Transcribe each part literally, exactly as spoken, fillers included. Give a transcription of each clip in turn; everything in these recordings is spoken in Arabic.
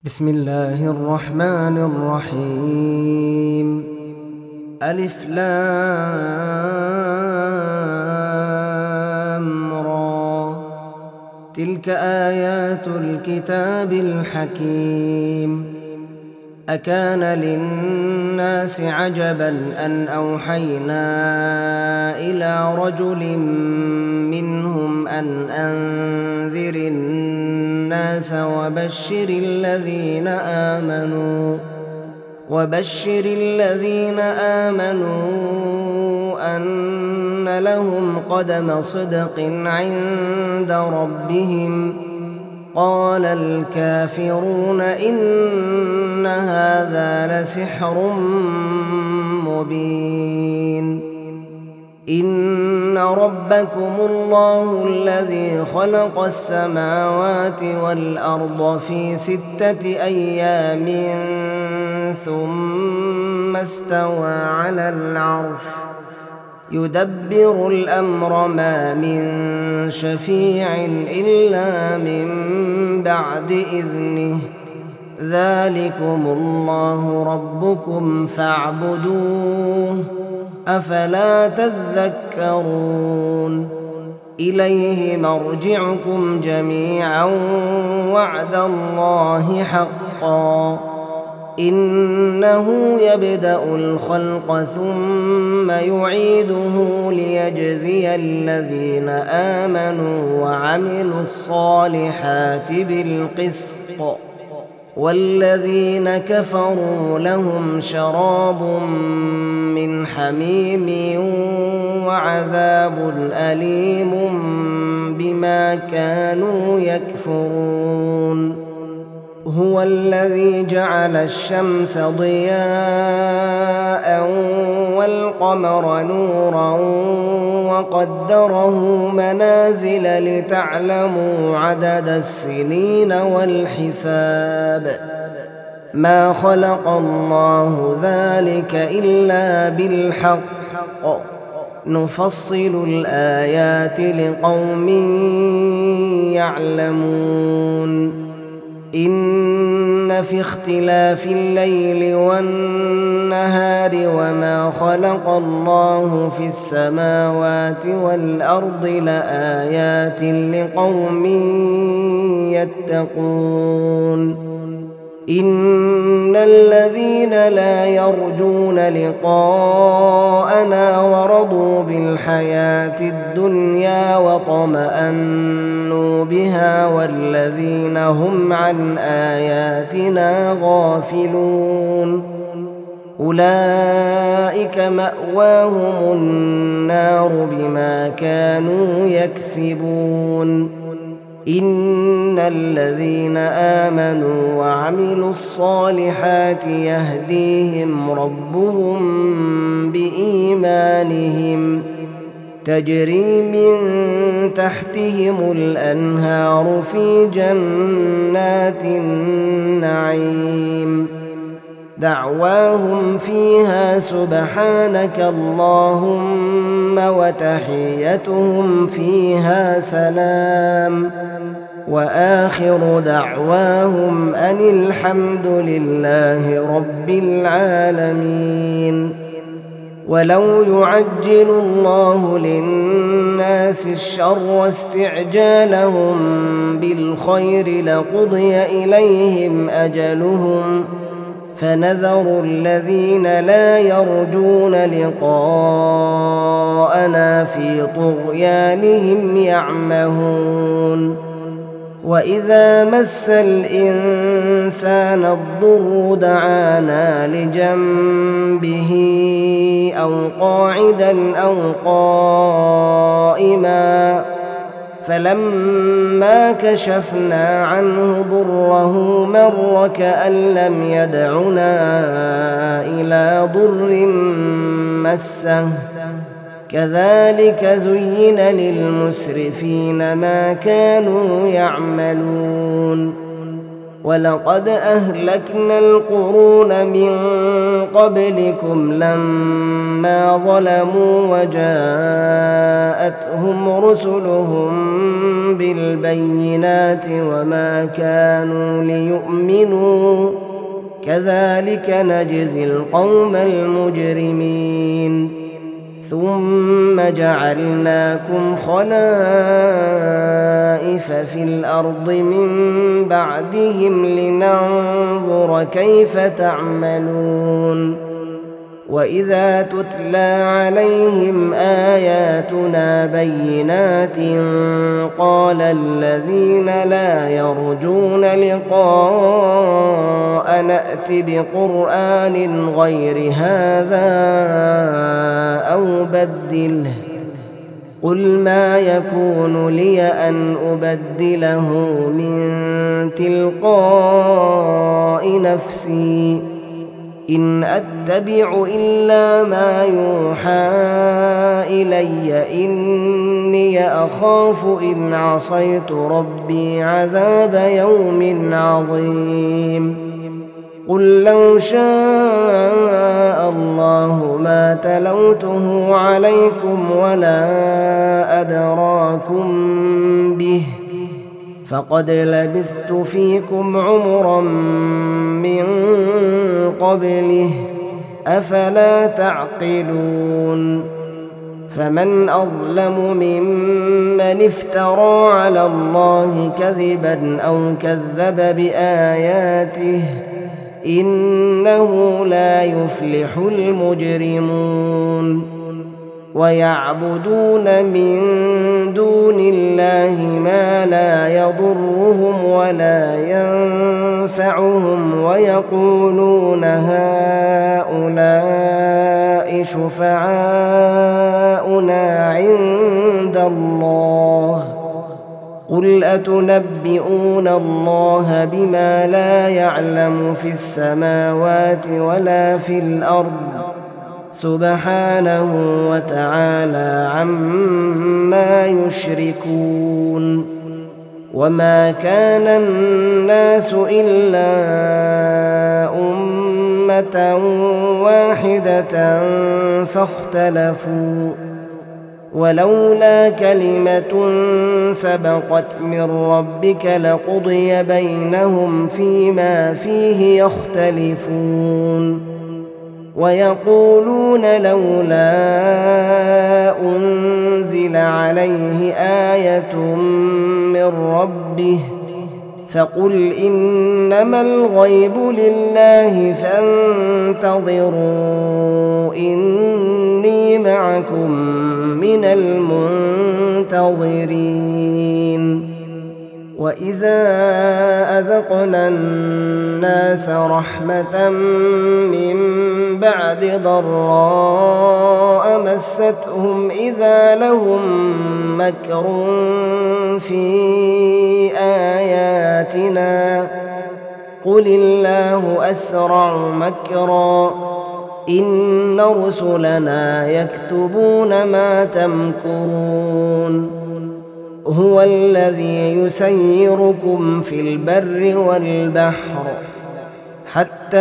بسم الله الرحمن الرحيم. ألف لام را، تلك آيات الكتاب الحكيم. أكان للناس عجبا أن أوحينا إلى رجل منهم أن أنذر الناس وبشر الذين آمنوا وبشر الذين آمنوا أن لهم قدم صدق عند ربهم. قال الكافرون إن هذا لسحر مبين. إن ربكم الله الذي خلق السماوات والأرض في ستة أيام ثم استوى على العرش يدبر الأمر ما من شفيع إلا من بعد إذنه. ذلكم الله ربكم فاعبدوه أفلا تذكرون. إليه مرجعكم جميعا وعد الله حقا. إنه يبدأ الخلق ثم يعيده ليجزي الذين آمنوا وعملوا الصالحات بالقسط، والذين كفروا لهم شراب من حميم وعذاب أليم بما كانوا يكفرون. هو الذي جعل الشمس ضياء والقمر نورا وقدره منازل لتعلموا عدد السنين والحساب. ما خلق الله ذلك إلا بالحق، نفصل الآيات لقوم يعلمون. إن في اختلاف الليل والنهار وما خلق الله في السماوات والأرض لآيات لقوم يتقون. إن الذين لا يرجون لقاءنا ورضوا بالحياة الدنيا واطمأنوا بها والذين هم عن آياتنا غافلون أولئك مأواهم النار بما كانوا يكسبون. إن الذين آمنوا وعملوا الصالحات يهديهم ربهم بإيمانهم تجري من تحتهم الأنهار في جنات النعيم. دعواهم فيها سبحانك اللهم وتحيتهم فيها سلام، وآخر دعواهم أن الحمد لله رب العالمين. ولو يعجل الله للناس الشر استعجالهم بالخير لقضي إليهم أجلهم، فنذر الذين لا يرجون لقاءنا في طغيانهم يعمهون. وإذا مس الإنسان الضر دعانا لجنبه أو قاعدا أو قائما، فلما كشفنا عنه ضره مر كأن لم يدعنا إلى ضر مسه. كذلك زين للمسرفين ما كانوا يعملون. ولقد أهلكنا القرون من قبلكم لما ظلموا وجاءتهم رسلهم بالبينات وما كانوا ليؤمنوا كذلك نجزي القوم المجرمين ثم جعلناكم خلائف في الأرض من بعدهم لننظر كيف تعملون وإذا تتلى عليهم آياتنا بينات قال الذين لا يرجون لقاء نأت بقرآن غير هذا أو بدله قل ما يكون لي أن أبدله من تلقاء نفسي إن أتبع إلا ما يوحى إلي إني أخاف إن عصيت ربي عذاب يوم عظيم قل لو شاء الله ما تلوته عليكم ولا أدراكم به فقد لبثت فيكم عمرا من قبله أفلا تعقلون فمن أظلم ممن افترى على الله كذبا أو كذب بآياته إنه لا يفلح المجرمون ويعبدون من دون الله ما لا يضرهم ولا ينفعهم ويقولون هؤلاء شفعاؤنا عند الله قل أتنبئون الله بما لا يعلم في السماوات ولا في الأرض سبحانه وتعالى عما يشركون وما كان الناس إلا أمة واحدة فاختلفوا ولولا كلمة سبقت من ربك لقضي بينهم فيما فيه يختلفون ويقولون لولا أنزل عليه آية من ربه فقل إنما الغيب لله فانتظروا إني معكم من المنتظرين وإذا أذقنا الناس رحمة من بعد ضراء مستهم إذا لهم مكر في آياتنا قل الله أسرع مكرا إن رسلنا يكتبون ما تمكرون هو الذي يسيركم في البر والبحر حتى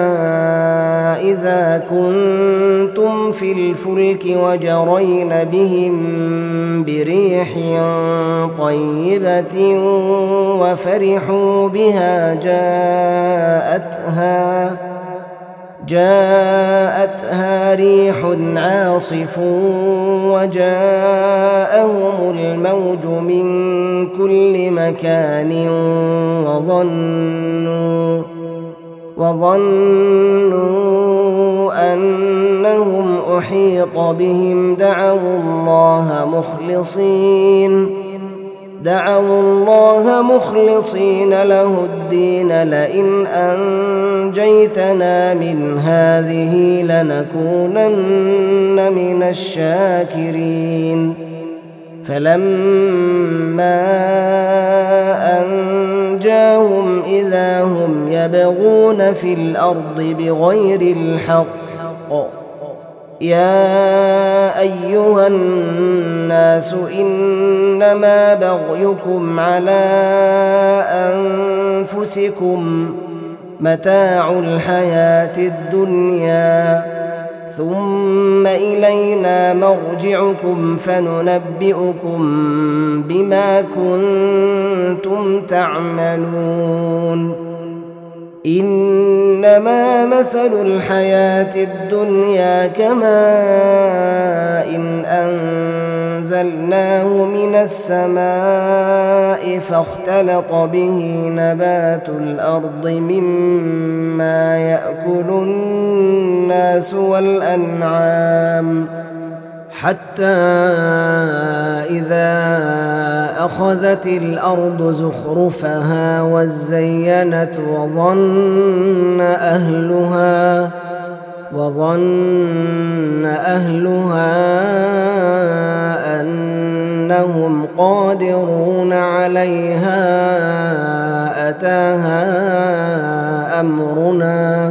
إذا كنتم في الفلك وجرين بهم بريح طيبة وفرحوا بها جاءتها جاءتها ريح عاصف وجاءهم الموج من كل مكان وظنوا وظنوا أنهم أحيط بهم دعوا الله مخلصين دعوا الله مخلصين له الدين لئن أنجيتنا من هذه لنكونن من الشاكرين فلما أنجاهم إذا هم يبغون في الأرض بغير الحق يا أيها الناس إنما بغيكم على أنفسكم متاع الحياة الدنيا ثم إلينا مرجعكم فننبئكم بما كنتم تعملون إنما مثل الحياة الدنيا كماء إن أنزلناه من السماء فاختلط به نبات الأرض مما يأكل الناس والأنعام حتى إذا أخذت الأرض زخرفها وزينت وظن أهلها وظن أهلها أنهم قادرون عليها أتاها أمرنا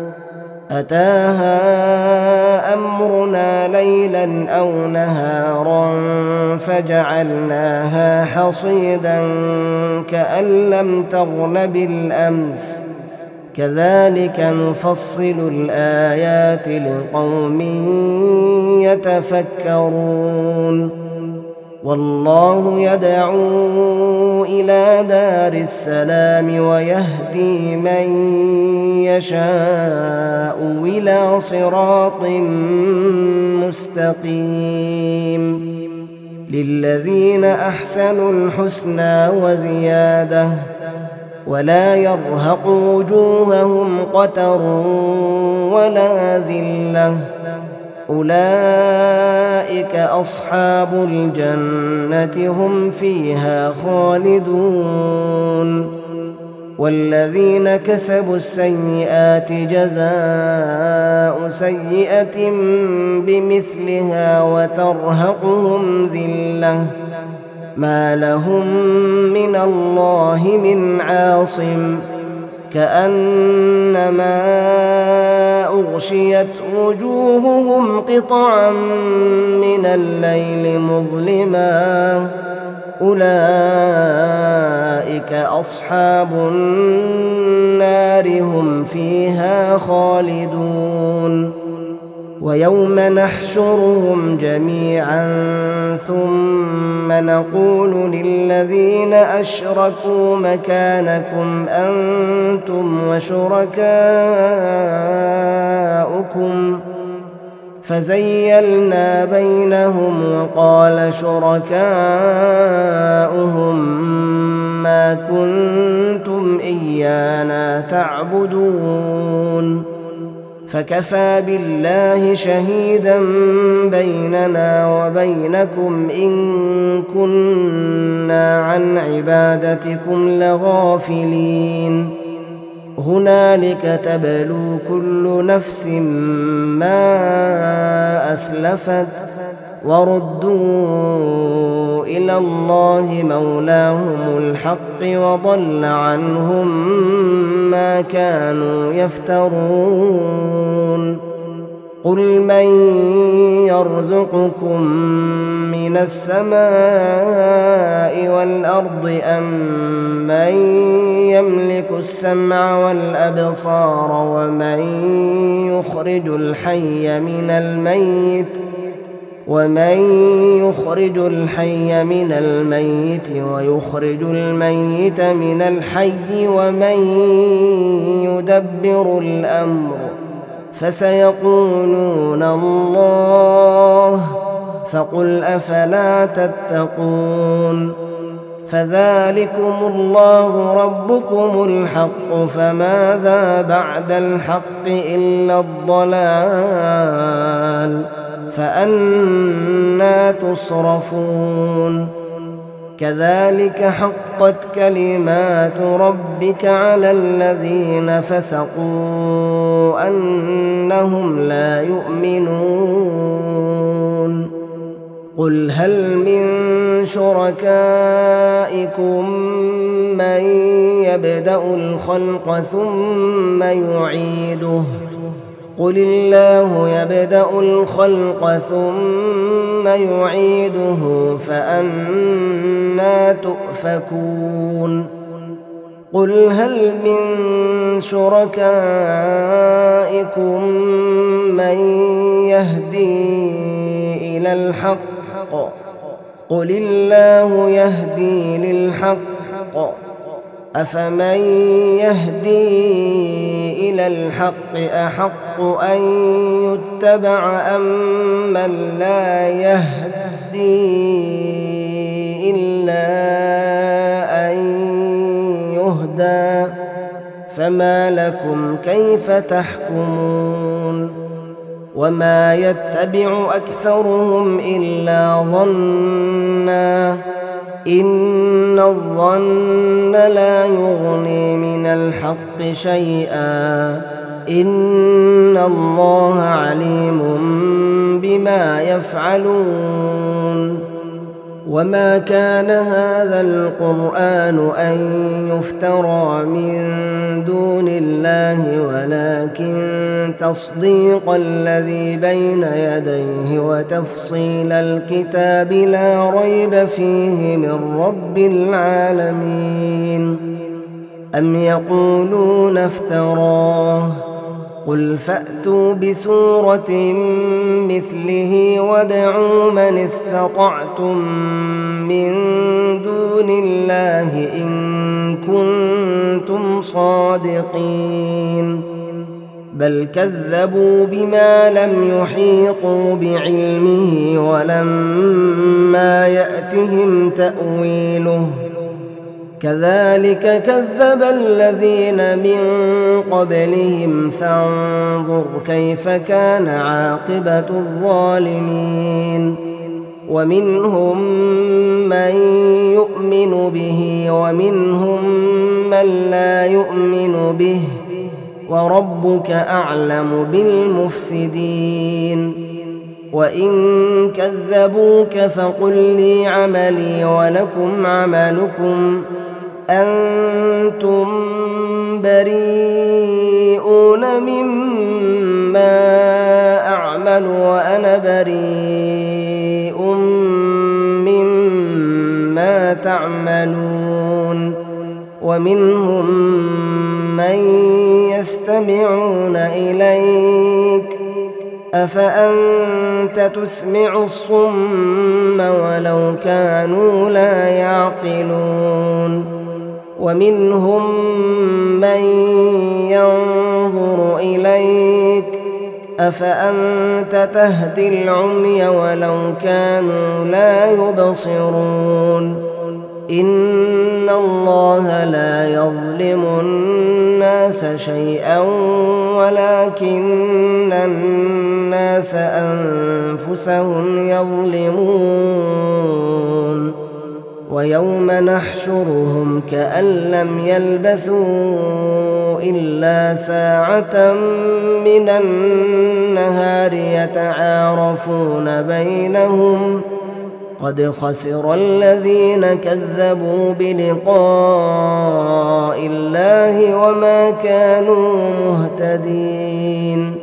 أتاها أمرنا ليلا أو نهارا فجعلناها حصيدا كأن لم تغن بالأمس كذلك نفصل الآيات لقوم يتفكرون والله يدعو إلى دار السلام ويهدي من يشاء إلى صراط مستقيم للذين أحسنوا الحسنى وزيادة ولا يرهق وجوههم قتر ولا ذلة أولئك أصحاب الجنة هم فيها خالدون والذين كسبوا السيئات جزاء سيئة بمثلها وترهقهم ذلة ما لهم من الله من عاصم كأنما أغشيت وجوههم قطعا من الليل مظلما أولئك أصحاب النار هم فيها خالدون ويوم نحشرهم جميعا ثم نقول للذين أشركوا مكانكم أنتم وشركاؤكم فزيلنا بينهم وقال شركاؤهم ما كنتم إيانا تعبدون فكفى بالله شهيدا بيننا وبينكم إن كنا عن عبادتكم لغافلين هنالك تبلو كل نفس ما أسلفت وردوا إلى الله مولاهم الحق وضل عنهم ما كانوا يفترون قل من يرزقكم من السماء والأرض أم من يملك السمع والأبصار ومن يخرج الحي من الميت ومن يخرج الحي من الميت ويخرج الميت من الحي ومن يدبر الأمر فسيقولون الله فقل أفلا تتقون فذلكم الله ربكم الحق فماذا بعد الحق إلا الضلال فأنى تصرفون كذلك حقت كلمات ربك على الذين فسقوا أنهم لا يؤمنون قل هل من شركائكم من يبدأ الخلق ثم يعيده قل الله يبدأ الخلق ثم يعيده فأنى تؤفكون قل هل من شركائكم من يهدي إلى الحق قل الله يهدي للحق أفمن يهدي إلى الحق أحق أن يتبع أم من لا يهدي إلا أن يهدى فما لكم كيف تحكمون وما يتبع أكثرهم إلا ظنّا إن الظن لا يغني من الحق شيئا إن الله عليم بما يفعلون وما كان هذا القرآن أن يفترى من دون الله ولكن تصديق الذي بين يديه وتفصيل الكتاب لا ريب فيه من رب العالمين أم يقولون افتراه قل فأتوا بسورة مثله وادعوا من استطعتم من دون الله إن كنتم صادقين بل كذبوا بما لم يحيطوا بعلمه ولما يأتهم تأويله كذلك كذب الذين من قبلهم فانظر كيف كان عاقبة الظالمين ومنهم من يؤمن به ومنهم من لا يؤمن به وربك أعلم بالمفسدين وإن كذبوك فقل لي عملي ولكم عملكم أنتم بريئون مما أعمل وأنا بريء مما تعملون ومنهم من يستمعون إليك أفأنت تسمع الصم ولو كانوا لا يعقلون ومنهم من ينظر إليك أفأنت تهدي العمي ولو كانوا لا يبصرون إن الله لا يظلم الناس شيئا ولكن الناس أنفسهم يظلمون ويوم نحشرهم كأن لم يلبثوا إلا ساعة من النهار يتعارفون بينهم قد خسر الذين كذبوا بلقاء الله وما كانوا مهتدين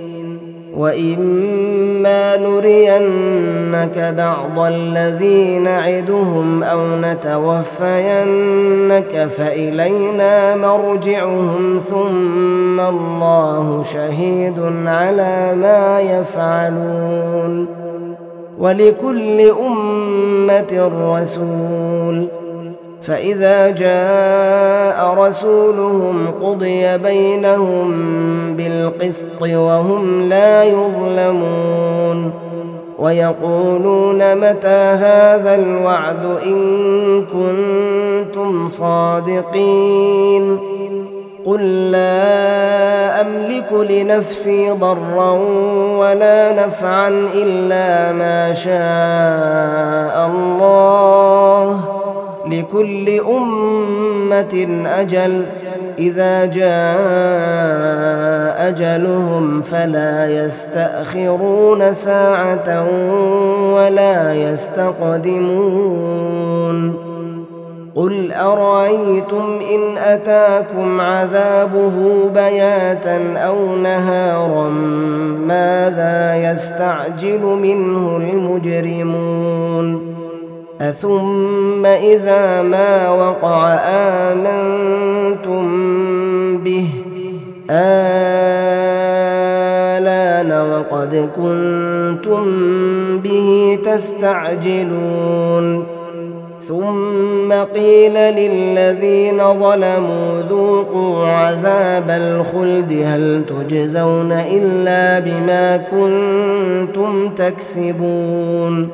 وإما نرينك بعض الذي نعدهم أو نتوفينك فإلينا مرجعهم ثم الله شهيد على ما يفعلون ولكل أمة رسول فإذا جاء رسولهم قضي بينهم بالقسط وهم لا يظلمون ويقولون متى هذا الوعد إن كنتم صادقين قل لا أملك لنفسي ضرا ولا نفعا إلا ما شاء الله لكل أمة أجل إذا جاء أجلهم فلا يستأخرون ساعة ولا يستقدمون قل أرأيتم إن أتاكم عذابه بياتا أو نهارا ماذا يستعجل منه المجرمون أثم إذا ما وقع آمنتم به آلان وقد كنتم به تستعجلون ثم قيل للذين ظلموا ذوقوا عذاب الخلد هل تجزون إلا بما كنتم تكسبون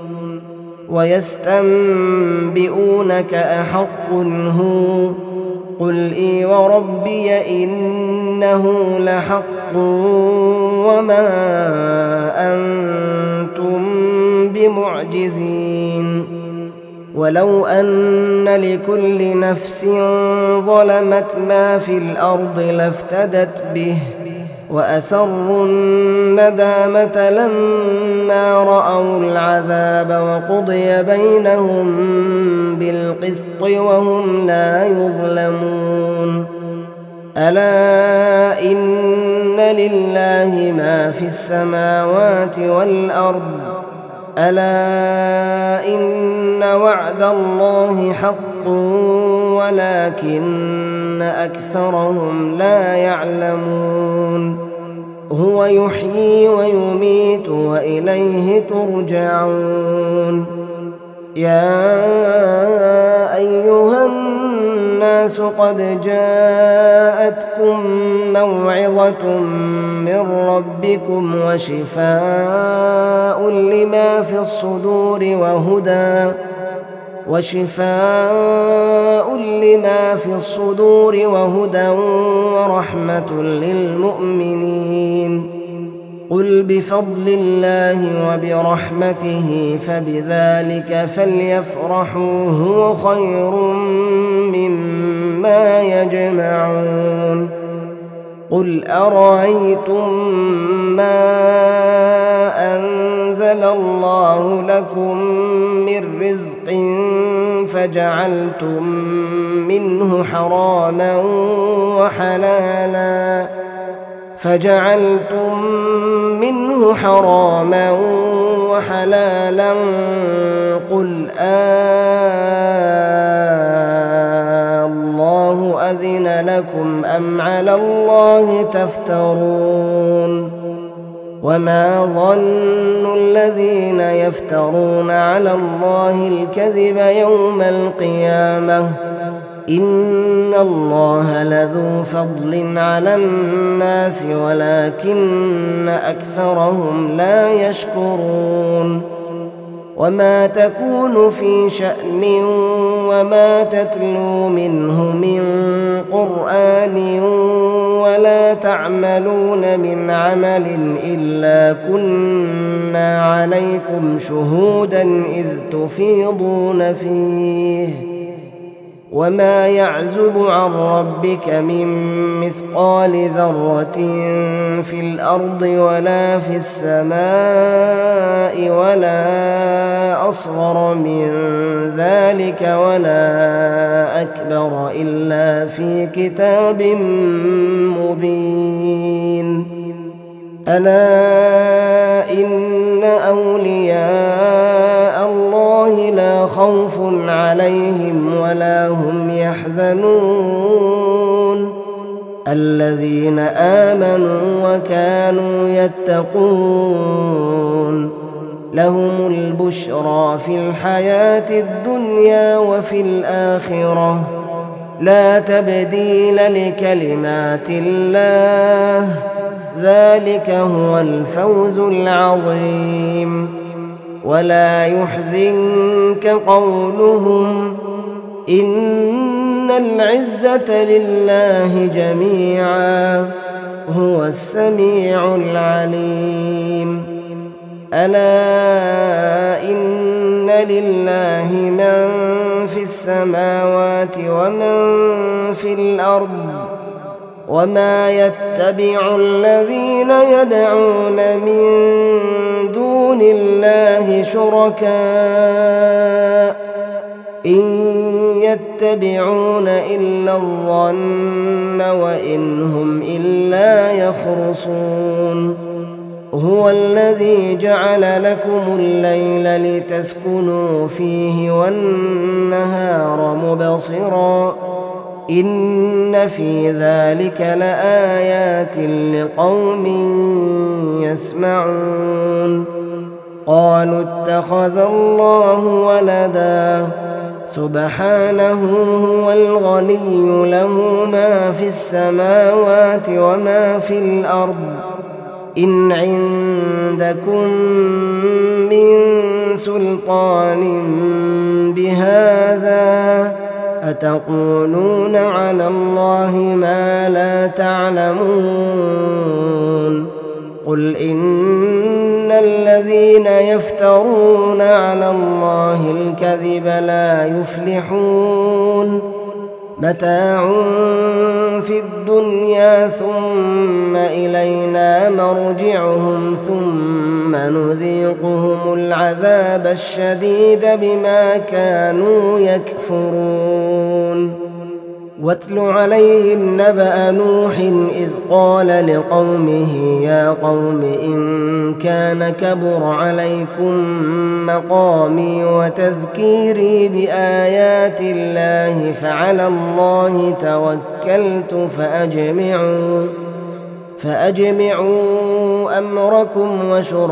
ويستنبئونك أحق هو قل إي وربي إنه لحق وما أنتم بمعجزين ولو أن لكل نفس ظلمت ما في الأرض لافتدت به وأسروا الندامة لما رأوا العذاب وقضي بينهم بالقسط وهم لا يظلمون ألا إن لله ما في السماوات والأرض ألا إن وعد الله حق ولكن أكثرهم لا يعلمون هو يحيي ويميت وإليه ترجعون يا أيها الناس قد جاءتكم موعظة من ربكم وشفاء لما في الصدور وهدى وشفاء لما في الصدور وهدى ورحمة للمؤمنين قل بفضل الله وبرحمته فبذلك فليفرحوا هو خير مما يجمعون قل أرأيتم ما أنزل الله لكم من رزق فجعلتم منه حراما وحلالا فجعلتم منه حراما وحلالا قل آه الله أذن لكم أم على الله تفترون وما ظن الذين يفترون على الله الكذب يوم القيامة إن الله لذو فضل على الناس ولكن أكثرهم لا يشكرون وما تكون في شأن وما تتلو منه من قرآن ولا تعملون من عمل إلا كنا عليكم شهودا إذ تفيضون فيه وما يعزب عن ربك من مثقال ذرة في الأرض ولا في السماء ولا أصغر من ذلك ولا أكبر إلا في كتاب مبين ألا إن أولياء الله لا خوف عليهم ولا هم يحزنون الذين آمنوا وكانوا يتقون لهم البشرى في الحياة الدنيا وفي الآخرة لا تبديل لكلمات الله ذلك هو الفوز العظيم ولا يحزنك قولهم إن العزة لله جميعا هو السميع العليم ألا إن لله من في السماوات ومن في الأرض وما يتبع الذين يدعون من دون الله شركاء إن يتبعون إلا الظن وإن هم إلا يخرصون هو الذي جعل لكم الليل لتسكنوا فيه والنهار مبصرا إن في ذلك لآيات لقوم يسمعون قالوا اتخذ الله ولدا سبحانه هو الغني له ما في السماوات وما في الأرض إن عندكم من سلطان بهذا أتقولون على الله ما لا تعلمون قل إن الذين يفترون على الله الكذب لا يفلحون متاع في الدنيا ثم إلينا مرجعهم ثم نذيقهم العذاب الشديد بما كانوا يكفرون واتل عليهم نبأ نوح إذ قال لقومه يا قوم إن كان كبر عليكم مقامي وتذكيري بآيات الله فعلى الله توكلت فأجمعوا فأجمعوا أمركم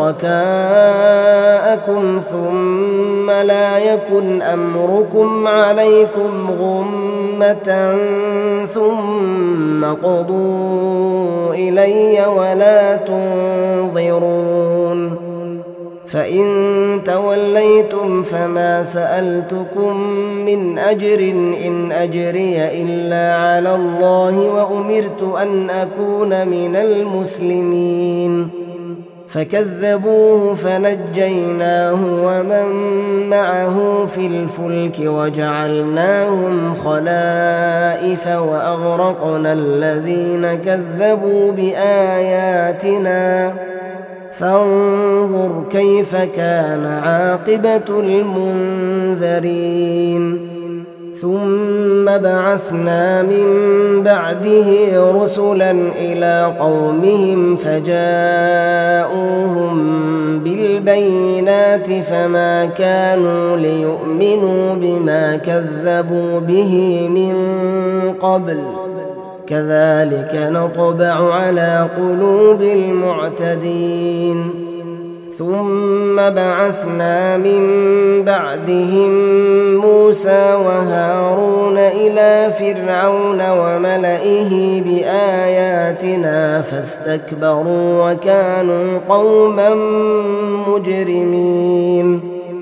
وشركاءكم ثم لا يكن أمركم عليكم غمة ثم قضوا إلي ولا تنظرون فإن توليتم فما سألتكم من أجر إن أجري إلا على الله وأمرت أن أكون من المسلمين فكذبوه فنجيناه ومن معه في الفلك وجعلناهم خلائف وأغرقنا الذين كذبوا بآياتنا فانظر كيف كان عاقبة المنذرين ثم بعثنا من بعده رسلا إلى قومهم فجاءوهم بالبينات فما كانوا ليؤمنوا بما كذبوا به من قبل كذلك نطبع على قلوب المعتدين ثم بعثنا من بعدهم موسى وهارون إلى فرعون وملئه بآياتنا فاستكبروا وكانوا قوما مجرمين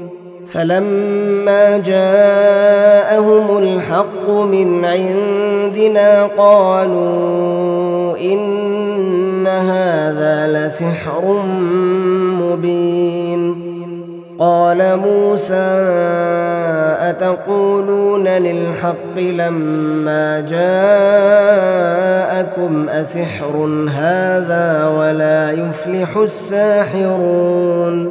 فلما جاءهم الحق من عندنا قالوا إن هذا لسحر مبين قال موسى أتقولون للحق لما جاءكم أسحر هذا ولا يفلح الساحرون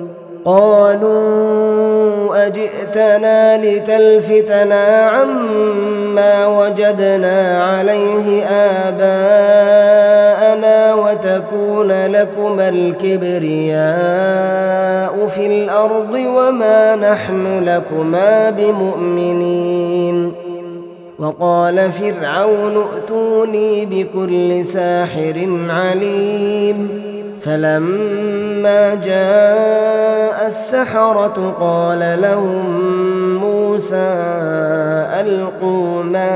قالوا أجئتنا لتلفتنا عما وجدنا عليه آباءنا وتكون لكما الكبرياء في الأرض وما نحن لكما بمؤمنين وقال فرعون ائتوني بكل ساحر عليم فلما جاء السحرة قال لهم موسى ألقوا ما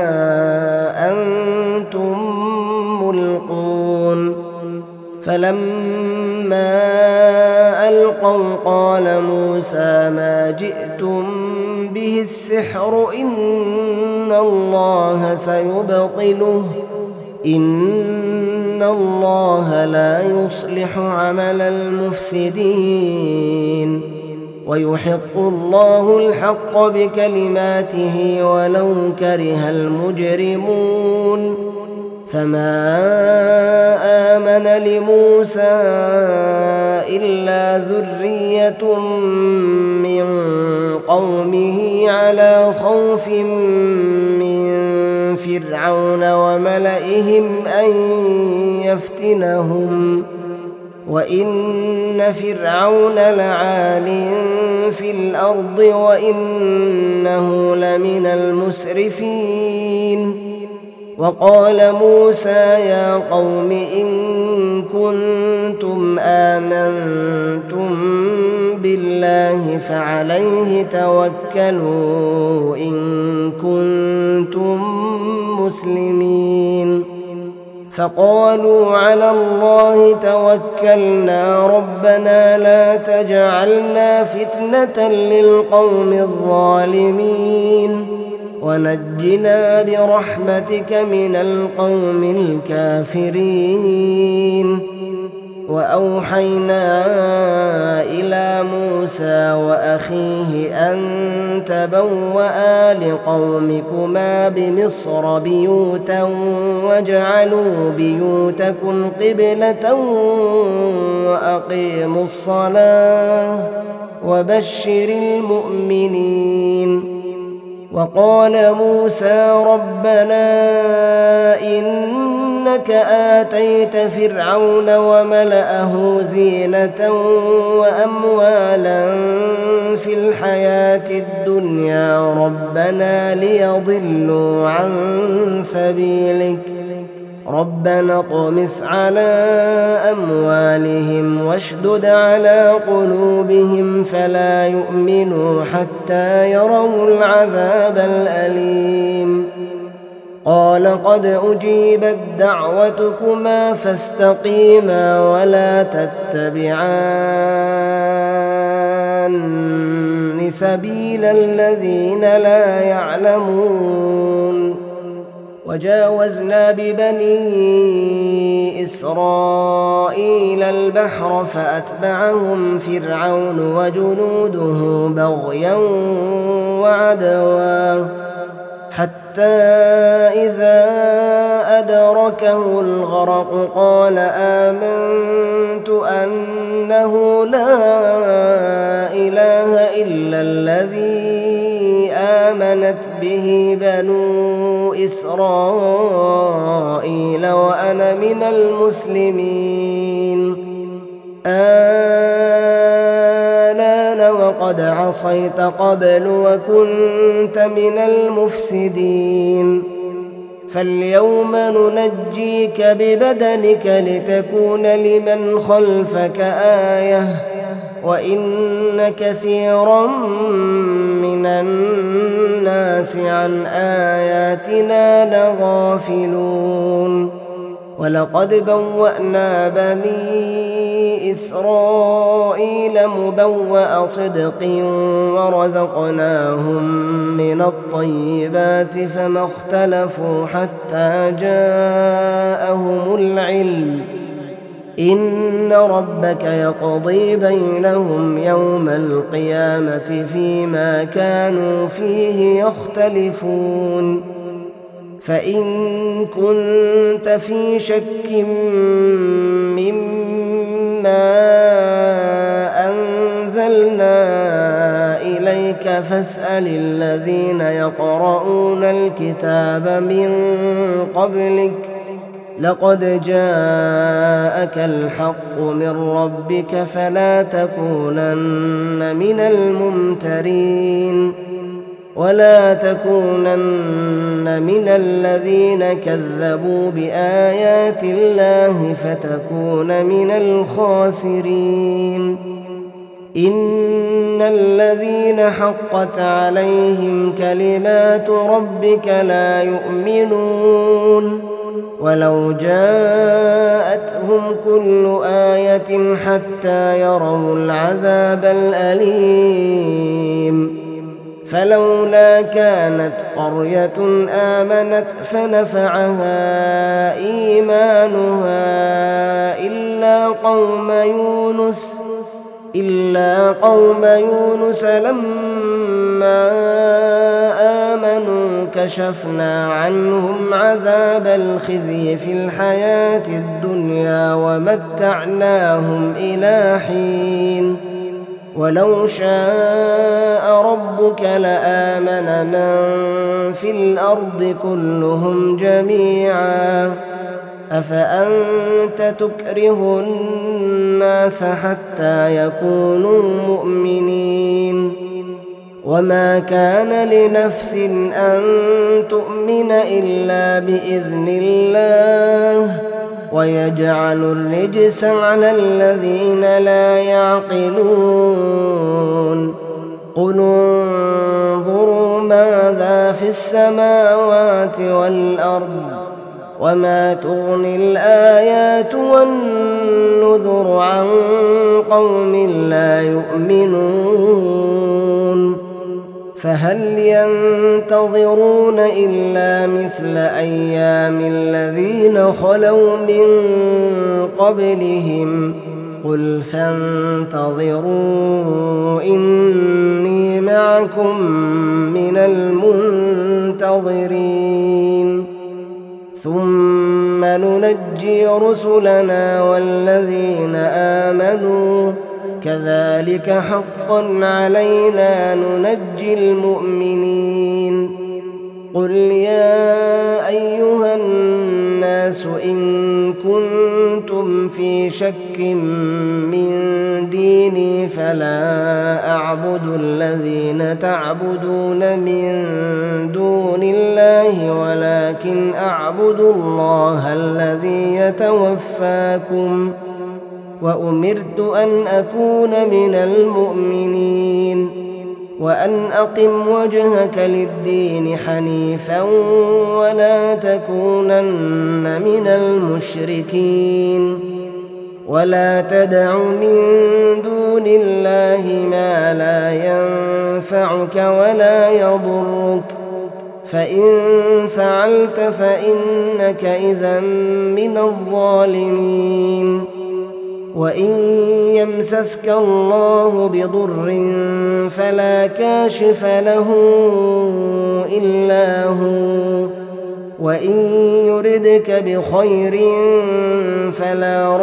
أنتم ملقون فلما ألقوا قال موسى ما جئتم به السحر إن الله سيبطله إن الله لا يصلح عمل المفسدين ويحق الله الحق بكلماته ولو كره المجرمون فما آمن لموسى إلا ذرية من قومه على خوف من فرعون وملئهم أن يفتنهم وإن فرعون لعال في الأرض وإنه لمن المسرفين. وقال موسى يا قوم إن كنتم آمنتم بالله فعليه توكلوا إن كنتم مسلمين. فقالوا على الله توكلنا ربنا لا تجعلنا فتنة للقوم الظالمين ونجنا برحمتك من القوم الكافرين. وأوحينا إلى موسى وأخيه أن تبوأ لقومكما بمصر بيوتا واجعلوا بيوتكم قبلة وأقيموا الصلاة وبشر المؤمنين. وقال موسى ربنا إنك آتيت فرعون وملأه زينة وأموالا في الحياة الدنيا ربنا ليضلوا عن سبيلك ربنا اطمس على أموالهم واشدد على قلوبهم فلا يؤمنوا حتى يروا العذاب الأليم. قال قد أجيبت دعوتكما فاستقيما ولا تتبعان سبيل الذين لا يعلمون. وجاوزنا ببني إسرائيل البحر فأتبعهم فرعون وجنوده بغيا وعدوا حتى إذا أدركه الغرق قال آمنت أنه لا إله إلا الذي آمنت به بنو إسرائيل وأنا من المسلمين. آلان وقد عصيت قبل وكنت من المفسدين فاليوم ننجيك ببدنك لتكون لمن خلفك آية وإن كثيرا من الناس عن آياتنا لغافلون. ولقد بوأنا بني إسرائيل مبوأ صدق ورزقناهم من الطيبات فما اختلفوا حتى جاءهم العلم إن ربك يقضي بينهم يوم القيامة فيما كانوا فيه يختلفون. فإن كنت في شك مما أنزلنا إليك فاسأل الذين يقرؤون الكتاب من قبلك لقد جاءك الحق من ربك فلا تكونن من الممترين ولا تكونن من الذين كذبوا بآيات الله فتكون من الخاسرين. إن الذين حقت عليهم كلمات ربك لا يؤمنون ولو جاءتهم كل آية حتى يروا العذاب الأليم. فلولا كانت قرية آمنت فنفعها إيمانها إلا قوم يونس إلا قوم يونس لما آمنوا كشفنا عنهم عذاب الخزي في الحياة الدنيا ومتعناهم إلى حين ولو شاء ربك لآمن من في الأرض كلهم جميعا أفأنت تكره الناس حتى يكونوا مؤمنين وما كان لنفس أن تؤمن إلا بإذن الله ويجعل الرجس على الذين لا يعقلون قل انظروا ماذا في السماوات والأرض وما تغني الآيات والنذر عن قوم لا يؤمنون فهل ينتظرون إلا مثل أيام الذين خلوا من قبلهم قل فانتظروا إني معكم من المنتظرين ثم ننجي رسلنا والذين آمنوا كذلك حقا علينا ننجي المؤمنين قل يا أيها الناس إن كنتم في شك من ديني فلا أعبد الذين تعبدون من دون الله ولكن أعبد الله الذي يتوفاكم وأمرت أن أكون من المؤمنين وأن أقم وجهك للدين حنيفا ولا تكونن من المشركين ولا تدع من دون الله ما لا ينفعك ولا يضرك فإن فعلت فإنك إذا من الظالمين وإن يمسسك الله بضر فلا كاشف له إلا هو وإن يردك بخير فلا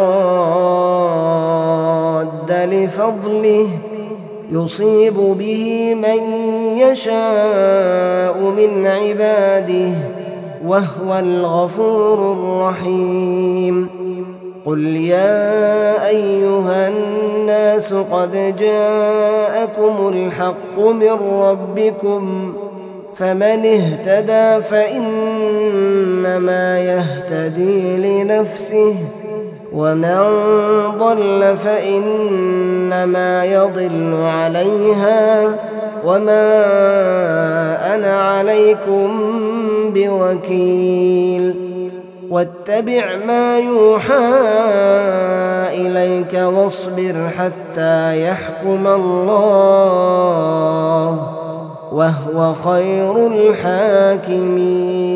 راد لفضله يصيب به من يشاء من عباده وهو الغفور الرحيم قل يا أيها الناس قد جاءكم الحق من ربكم فمن اهتدى فإنما يهتدي لنفسه ومن ضل فإنما يضل عليها وما أنا عليكم بوكيل واتبع ما يوحى إليك واصبر حتى يحكم الله وهو خير الحاكمين.